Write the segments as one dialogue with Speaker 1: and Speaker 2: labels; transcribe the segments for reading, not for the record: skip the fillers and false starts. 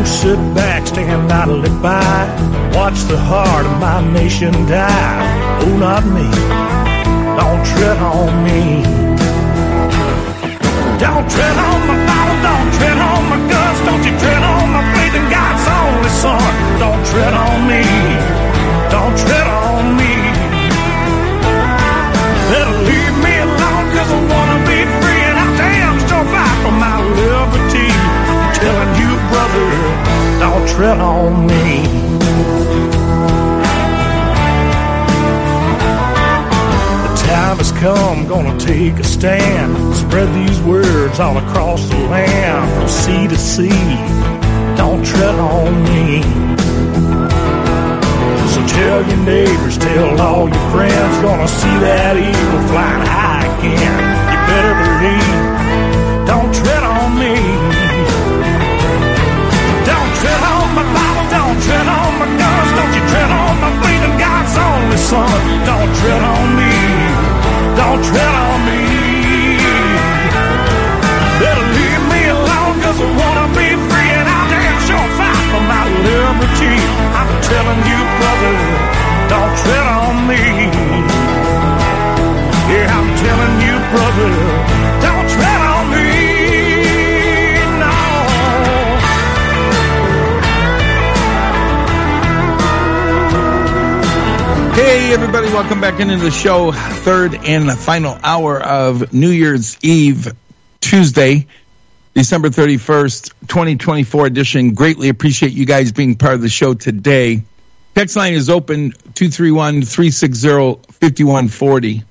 Speaker 1: won't sit back, stand idly by, watch the heart of my nation die. Oh, not me. Don't tread on me. Don't tread on my Bible, don't tread on my guts, don't you tread on my faith in God's only Son. Don't tread on me. Don't tread on me. Better leave me alone, 'cause I wanna be free, and I damn sure fight for my liberty. I'm telling you, brother, don't tread on me. Time has come, gonna take a stand, spread these words all across the land, from sea to sea. Don't tread on me. So tell your neighbors, tell all your friends, gonna see that eagle flying high again. You better believe, don't tread on me. Don't tread on my Bible, don't tread on my guns, don't you tread on my faith in God's only Son. Don't tread on me. Don't tread on me. Better leave me alone, 'cause I wanna be free, and I'll damn sure fight for my liberty. I'm telling you, brother, don't tread on me. Yeah, I'm telling you, brother, don't tread on me. No.
Speaker 2: Hey, everybody, welcome back into the show. Third and final hour of New Year's Eve, Tuesday, December 31st, 2024 edition. Greatly appreciate you guys being part of the show today. Text line is open, 231-360-5140.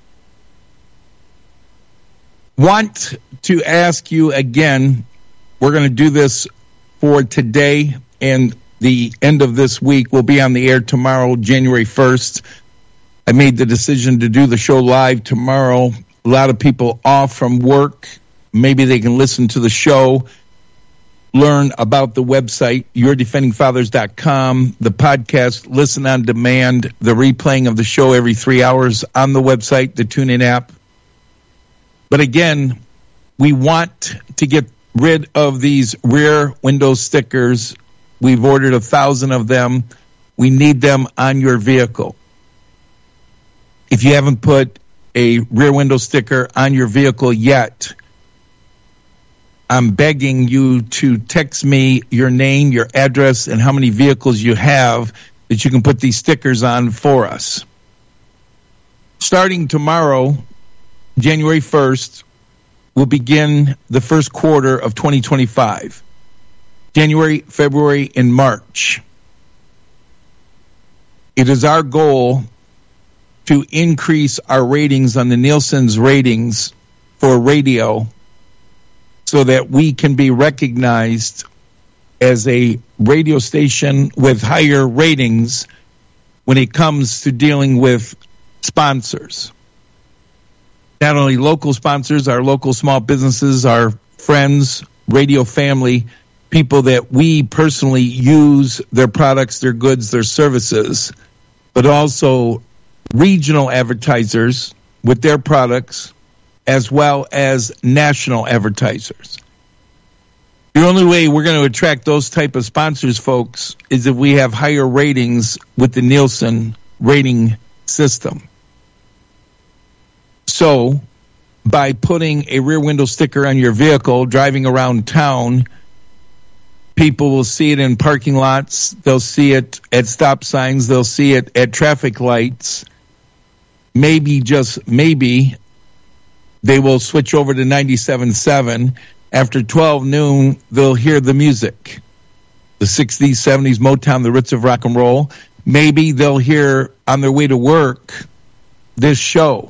Speaker 2: Want to ask you again, we're going to do this for today and the end of this week. We'll be on the air tomorrow, January 1st. I made the decision to do the show live tomorrow. A lot of people off from work. Maybe they can listen to the show, learn about the website, yourdefendingfathers.com, the podcast, listen on demand, the replaying of the show every 3 hours on the website, the TuneIn app. But again, we want to get rid of these rear window stickers. We've ordered 1,000 of them. We need them on your vehicle. If you haven't put a rear window sticker on your vehicle yet, I'm begging you to text me your name, your address, and how many vehicles you have that you can put these stickers on for us. Starting tomorrow, January 1st, we'll begin the first quarter of 2025. January, February, and March. It is our goal to increase our ratings on the Nielsen's ratings for radio so that we can be recognized as a radio station with higher ratings when it comes to dealing with sponsors. Not only local sponsors, our local small businesses, our friends, radio family, people that we personally use their products, their goods, their services, but also regional advertisers with their products, as well as national advertisers. The only way we're going to attract those type of sponsors, folks, is if we have higher ratings with the Nielsen rating system. So, by putting a rear window sticker on your vehicle, driving around town, people will see it in parking lots, they'll see it at stop signs, they'll see it at traffic lights. Maybe, just maybe, they will switch over to 97.7. After 12 noon, they'll hear the music. The 60s, 70s, Motown, the roots of rock and roll. Maybe they'll hear, on their way to work, this show.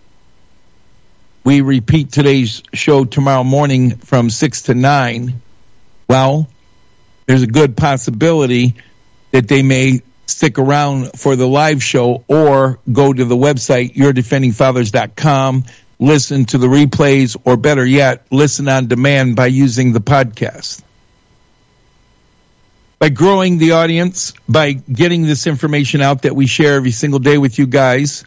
Speaker 2: We repeat today's show tomorrow morning from 6 to 9. Well, there's a good possibility that they may stick around for the live show or go to the website, yourdefendingfathers.com, listen to the replays, or better yet, listen on demand by using the podcast. By growing the audience, by getting this information out that we share every single day with you guys,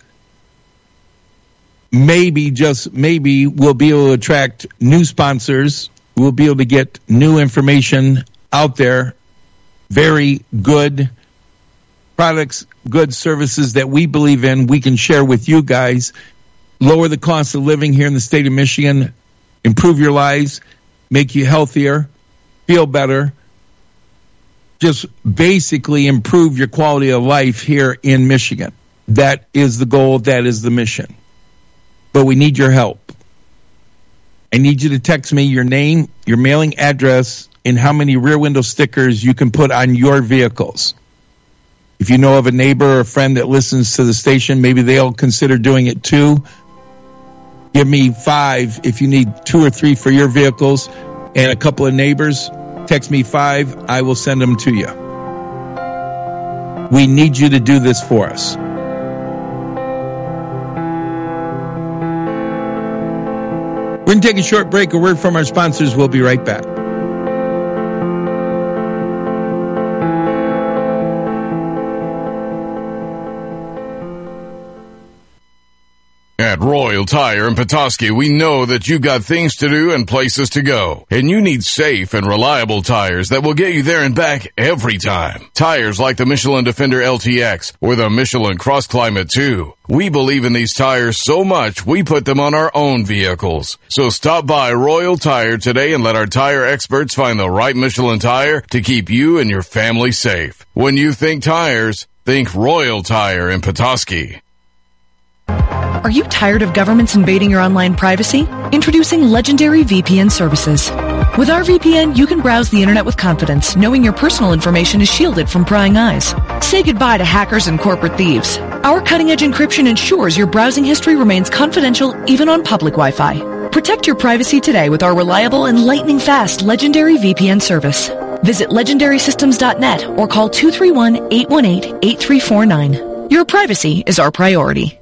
Speaker 2: maybe, just maybe, we'll be able to attract new sponsors. We'll be able to get new information out there, very good products, good services that we believe in, we can share with you guys, lower the cost of living here in the state of Michigan, improve your lives, make you healthier, feel better, just basically improve your quality of life here in Michigan. That is the goal, that is the mission. But we need your help. I need you to text me your name, your mailing address, and how many rear window stickers you can put on your vehicles. If you know of a neighbor or a friend that listens to the station, maybe they'll consider doing it too. Give me 5 if you need 2 or 3 for your vehicles and a couple of neighbors. Text me 5. I will send them to you. We need you to do this for us. We're going to take a short break. A word from our sponsors. We'll be right back.
Speaker 3: At Royal Tire in Petoskey, we know that you got things to do and places to go, and you need safe and reliable tires that will get you there and back every time. Tires like the Michelin Defender LTX or the Michelin Cross Climate 2. We believe in these tires so much, we put them on our own vehicles. So stop by Royal Tire today and let our tire experts find the right Michelin tire to keep you and your family safe. When you think tires, think Royal Tire in Petoskey.
Speaker 4: Are you tired of governments invading your online privacy? Introducing Legendary VPN services. With our VPN, you can browse the internet with confidence, knowing your personal information is shielded from prying eyes. Say goodbye to hackers and corporate thieves. Our cutting-edge encryption ensures your browsing history remains confidential even on public Wi-Fi. Protect your privacy today with our reliable and lightning-fast Legendary VPN service. Visit legendarysystems.net or call 231-818-8349. Your privacy is our priority.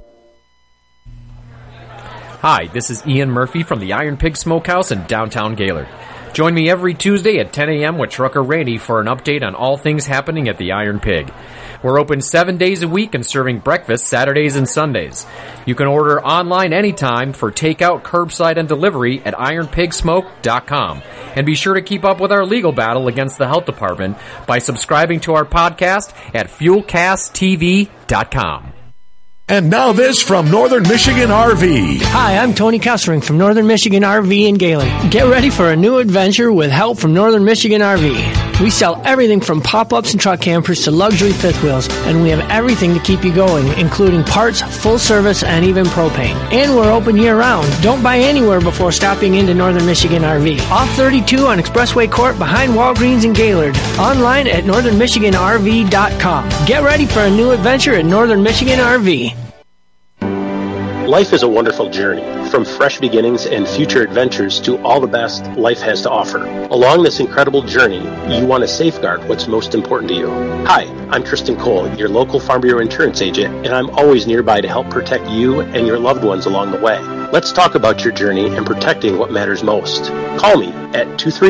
Speaker 5: Hi, this is Ian Murphy from the Iron Pig Smokehouse in downtown Gaylord. Join me every Tuesday at 10 a.m. with Trucker Randy for an update on all things happening at the Iron Pig. We're open 7 days a week and serving breakfast Saturdays and Sundays. You can order online anytime for takeout, curbside, and delivery at ironpigsmoke.com. And be sure to keep up with our legal battle against the health department by subscribing to our podcast at fuelcasttv.com.
Speaker 6: And now this from Northern Michigan RV.
Speaker 7: Hi, I'm Tony Kessering from Northern Michigan RV in Gaylord. Get ready for a new adventure with help from Northern Michigan RV. We sell everything from pop-ups and truck campers to luxury fifth wheels, and we have everything to keep you going, including parts, full service, and even propane. And we're open year-round. Don't buy anywhere before stopping into Northern Michigan RV. Off 32 on Expressway Court behind Walgreens in Gaylord. Online at northernmichiganrv.com. Get ready for a new adventure at Northern Michigan RV.
Speaker 8: Life is a wonderful journey, from fresh beginnings and future adventures to all the best life has to offer. Along this incredible journey, you want to safeguard what's most important to you. Hi, I'm Tristan Cole, your local Farm Bureau insurance agent, and I'm always nearby to help protect you and your loved ones along the way. Let's talk about your journey and protecting what matters most. Call me at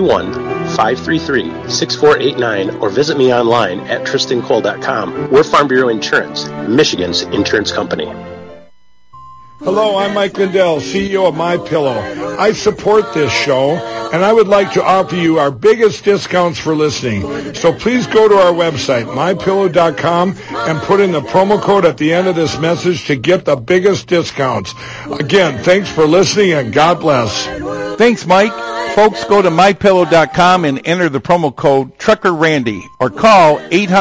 Speaker 8: 231-533-6489 or visit me online at tristancole.com. We're Farm Bureau Insurance, Michigan's insurance company.
Speaker 1: Hello, I'm Mike Lindell, CEO of MyPillow. I support this show, and I would like to offer you our biggest discounts for listening. So please go to our website, mypillow.com, and put in the promo code at the end of this message to get the biggest discounts. Again, thanks for listening, and God bless.
Speaker 2: Thanks, Mike. Folks, go to mypillow.com and enter the promo code Trucker Randy or call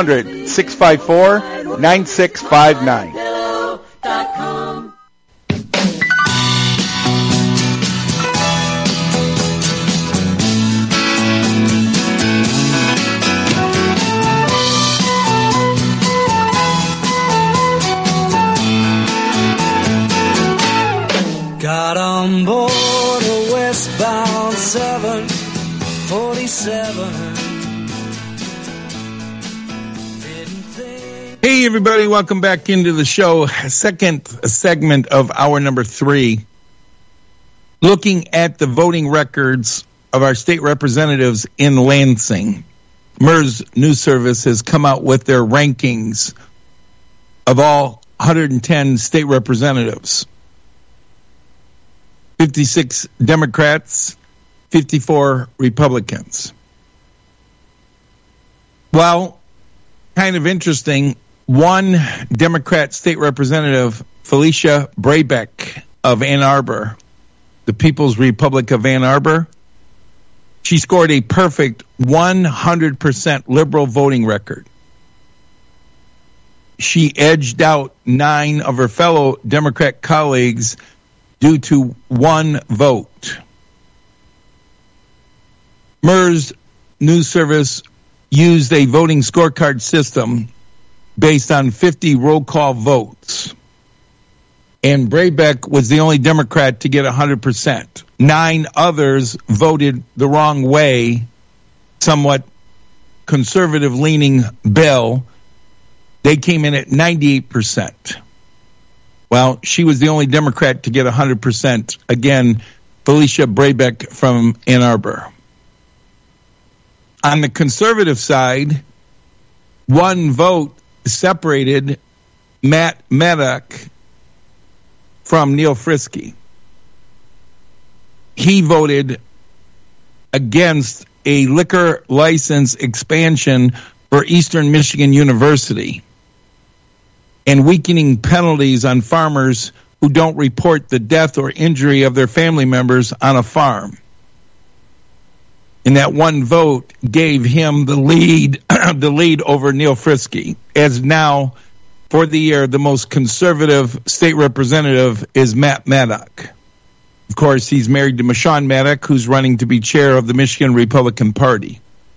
Speaker 2: 800-654-9659.
Speaker 9: Got on board a westbound 747.
Speaker 2: Hey, everybody. Welcome back into the show. Second segment of hour number 3. Looking at the voting records of our state representatives in Lansing. MERS News Service has come out with their rankings of all 110 state representatives. 56 Democrats, 54 Republicans. Well, kind of interesting. One Democrat state representative, Felicia Brabeck of Ann Arbor, the People's Republic of Ann Arbor, she scored a perfect 100% liberal voting record. She edged out 9 of her fellow Democrat colleagues due to 1 vote. MERS News Service used a voting scorecard system based on 50 roll call votes. And Brabeck was the only Democrat to get 100%. 9 others voted the wrong way, somewhat conservative-leaning bill. They came in at 98%. Well, she was the only Democrat to get 100%. Again, Felicia Brabeck from Ann Arbor. On the conservative side, 1 vote separated Matt Maddock from Neil Frisky. He voted against a liquor license expansion for Eastern Michigan University and weakening penalties on farmers who don't report the death or injury of their family members on a farm. And that 1 vote gave him the lead, the lead over Neil Frisky, as now, for the year, the most conservative state representative is Matt Maddock. Of course, he's married to Michonne Maddock, who's running to be chair of the Michigan Republican Party.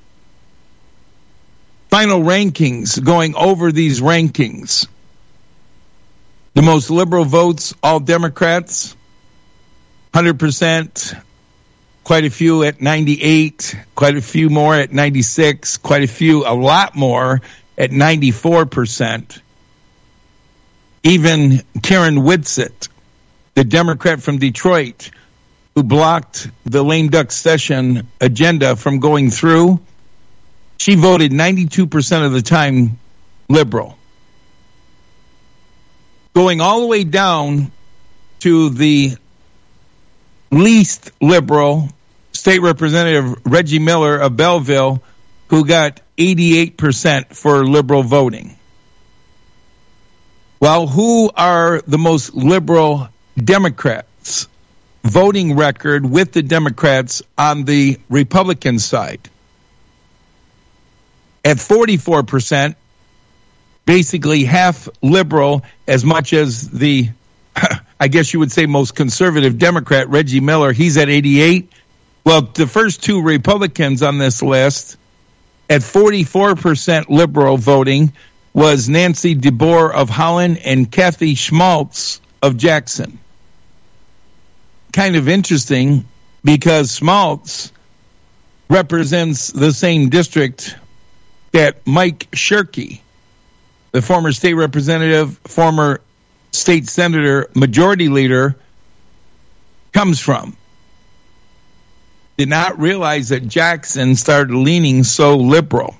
Speaker 2: Final rankings, going over these rankings. The most liberal votes, all Democrats, 100%. Quite a few at 98, quite a few more at 96, quite a few, a lot more at 94%. Even Karen Whitsitt, the Democrat from Detroit, who blocked the lame duck session agenda from going through, she voted 92% of the time liberal. Going all the way down to the least liberal, State Representative Reggie Miller of Belleville, who got 88% for liberal voting. Well, who are the most liberal Democrats? Voting record with the Democrats on the Republican side. At 44%, basically half liberal, as much as the I guess you would say most conservative Democrat, Reggie Miller, he's at 88. Well, the first 2 Republicans on this list at 44% liberal voting was Nancy DeBoer of Holland and Kathy Schmaltz of Jackson. Kind of interesting because Schmaltz represents the same district that Mike Shirkey, the former state representative, former state senator, majority leader, comes from. Did not realize that Jackson started leaning so liberal.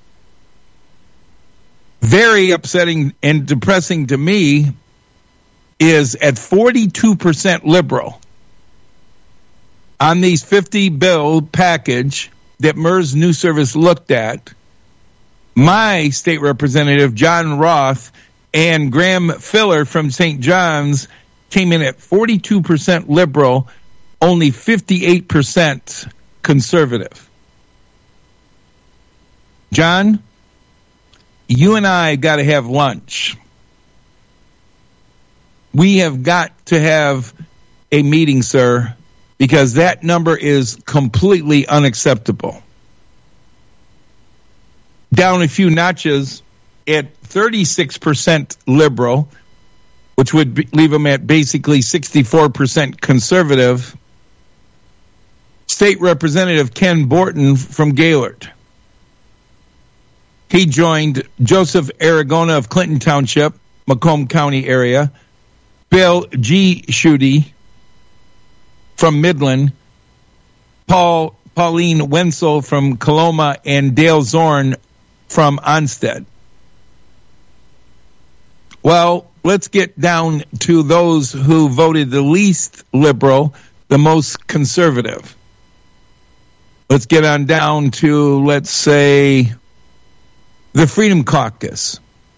Speaker 2: Very upsetting and depressing to me is at 42% liberal on these 50 bill package that MERS News Service looked at. My state representative, John Roth, and Graham Filler from St. John's came in at 42% liberal, only 58% conservative. John, you and I got to have lunch. We have got to have a meeting, sir, because that number is completely unacceptable. Down a few notches at 36% liberal, which would leave them at basically 64% conservative. State Representative Ken Borton from Gaylord. He joined Joseph Aragona of Clinton Township, Macomb County area, Bill G. Schuette from Midland, Pauline Wenzel from Coloma, and Dale Zorn from Onstead. Well, let's get down to those who voted the least liberal, the most conservative. Let's get on down to, let's say, the Freedom Caucus.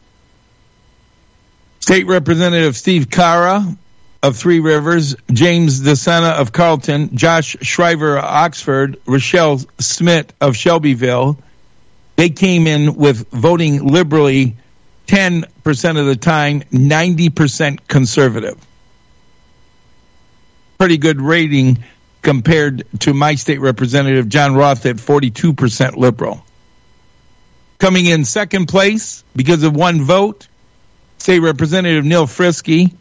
Speaker 2: State Representative Steve Cara of Three Rivers, James DeSena of Carlton, Josh Shriver of Oxford, Rochelle Smith of Shelbyville, they came in with voting liberally 10% of the time, 90% conservative. Pretty good rating compared to my state representative, John Roth, at 42% liberal. Coming in second place, because of one vote, State Representative Neil Frisky.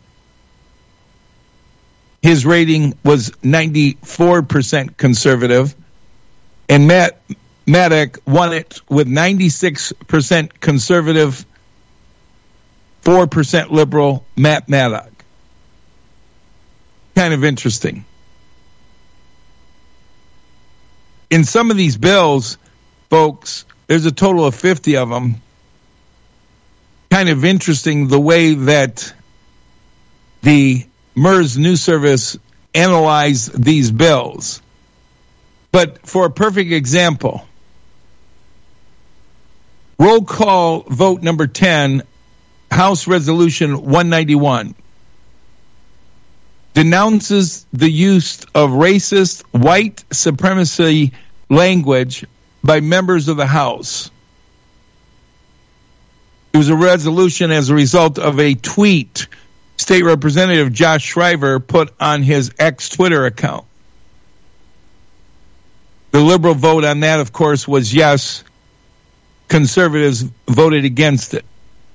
Speaker 2: His rating was 94% conservative. And Matt Maddock won it with 96% conservative, 4% liberal, Matt Maddock. Kind of interesting. In some of these bills, folks, there's a total of 50 of them. Kind of interesting the way that the MERS News Service analyzed these bills. But for a perfect example, roll call vote number 10, House Resolution 191, denounces the use of racist white supremacy language by members of the House. It was a resolution as a result of a tweet State Representative Josh Shriver put on his ex-Twitter account. The liberal vote on that, of course, was yes. Conservatives voted against it.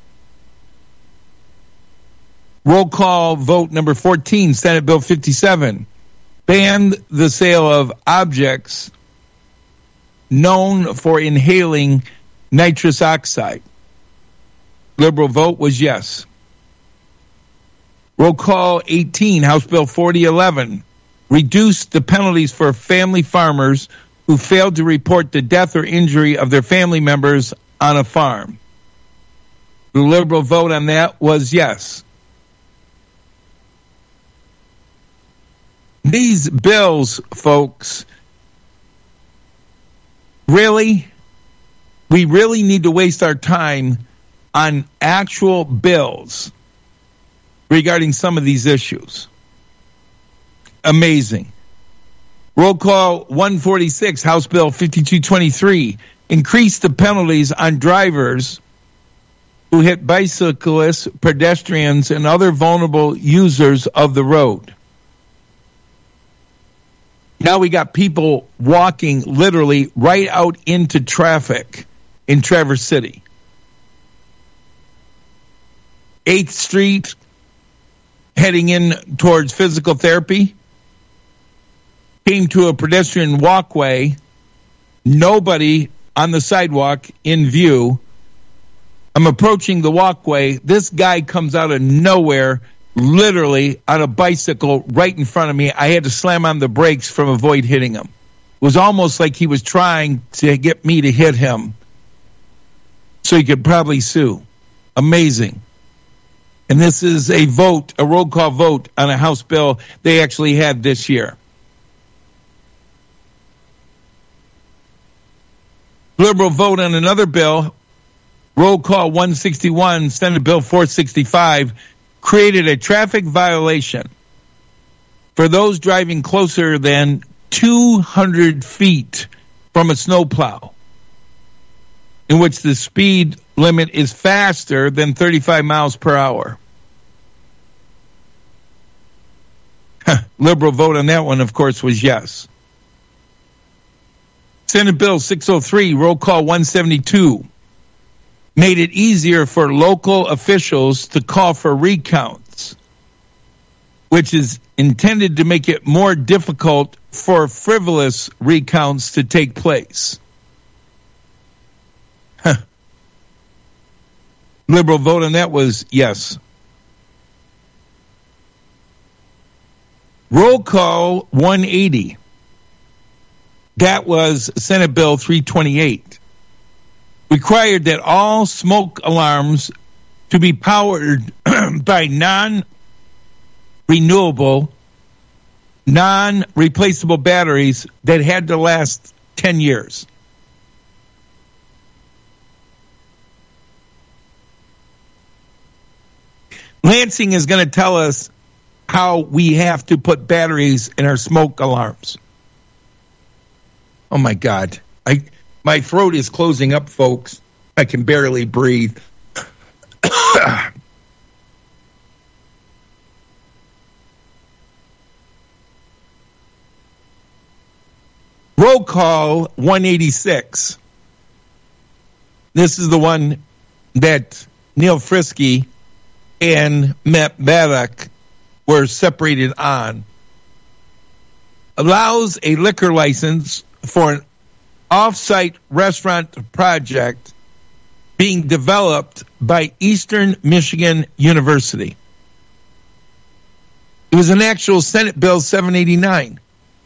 Speaker 2: Roll call vote number 14, Senate Bill 57, banned the sale of objects known for inhaling nitrous oxide. Liberal vote was yes. Roll call 18, House Bill 4011, reduced the penalties for family farmers who failed to report the death or injury of their family members on a farm. The liberal vote on that was yes. These bills, folks, we really need to waste our time on actual bills regarding some of these issues. Amazing. Roll call 146, House Bill 5223, increased the penalties on drivers who hit bicyclists, pedestrians, and other vulnerable users of the road. Now we got people walking literally right out into traffic in Traverse City. 8th Street, heading in towards physical therapy, came to a pedestrian walkway, nobody on the sidewalk in view. I'm approaching the walkway. This guy comes out of nowhere, literally on a bicycle right in front of me. I had to slam on the brakes from avoid hitting him. It was almost like he was trying to get me to hit him so he could probably sue. Amazing. And this is a vote, a roll call vote on a House bill they actually had this year. Liberal vote on another bill, roll call 161, Senate Bill 465, created a traffic violation for those driving closer than 200 feet from a snowplow, in which the speed limit is faster than 35 miles per hour. Liberal vote on that one, of course, was yes. Senate Bill 603, roll call 172, made it easier for local officials to call for recounts, which is intended to make it more difficult for frivolous recounts to take place. Liberal vote on that was yes. Roll call 180. That was Senate Bill 328. Required that all smoke alarms to be powered by non-renewable, non-replaceable batteries that had to last 10 years. Lansing is going to tell us how we have to put batteries in our smoke alarms. Oh, my God. My throat is closing up, folks. I can barely breathe. Roll call 186. This is the one that Neil Frisky and Matt Maddock were separated on. Allows a liquor license for an off-site restaurant project being developed by Eastern Michigan University. It was an actual Senate Bill 789.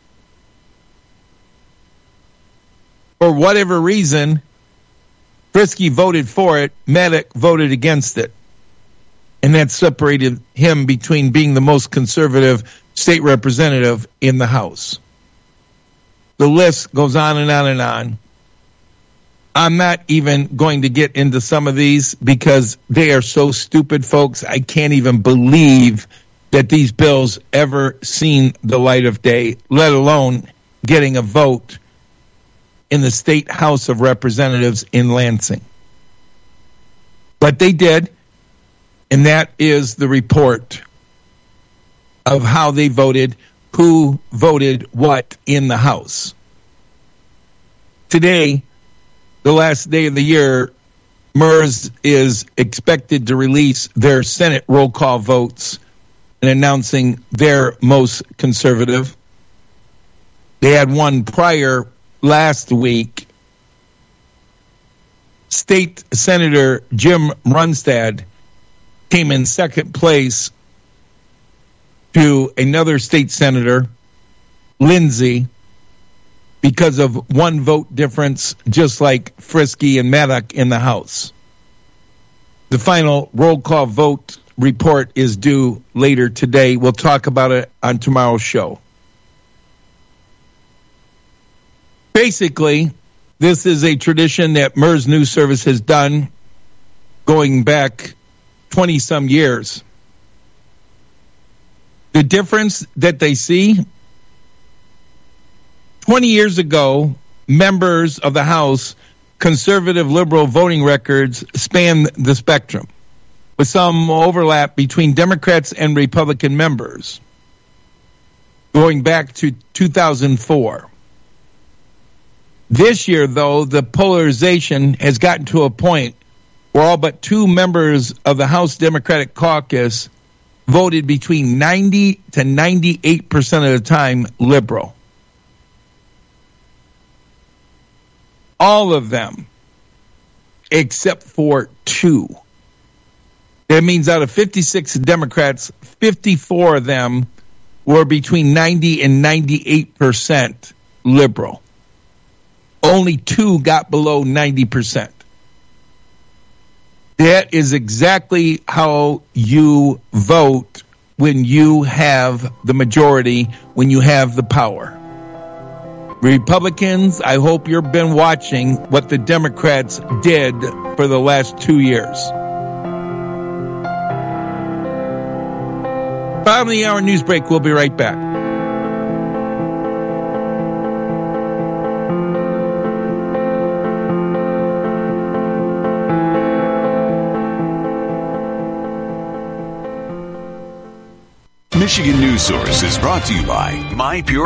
Speaker 2: For whatever reason, Frisky voted for it, Maddock voted against it. And that separated him between being the most conservative state representative in the House. The list goes on and on and on. I'm not even going to get into some of these because they are so stupid, folks. I can't even believe that these bills ever seen the light of day, let alone getting a vote in the State House of Representatives in Lansing. But they did, and that is the report of how they voted, who voted what in the House. Today, the last day of the year, MERS is expected to release their Senate roll call votes and announcing their most conservative. They had one prior last week. State Senator Jim Runstad came in second place to another state senator, Lindsay, because of one vote difference, just like Frisky and Maddock in the House. The final roll call vote report is due later today. We'll talk about it on tomorrow's show. Basically, this is a tradition that MERS News Service has done going back 20-some years. The difference that they see, 20 years ago, members of the House, conservative liberal voting records span the spectrum, with some overlap between Democrats and Republican members, going back to 2004. This year, though, the polarization has gotten to a point where all but two members of the House Democratic Caucus voted between 90 to 98% of the time liberal. All of them, except for two. That means out of 56 Democrats, 54 of them were between 90 and 98% liberal. Only two got below 90%. That is exactly how you vote when you have the majority, when you have the power. Republicans, I hope you've been watching what the Democrats did for the last 2 years. Bottom of the hour news break. We'll be right back.
Speaker 10: Michigan News Source is brought to you by My Pure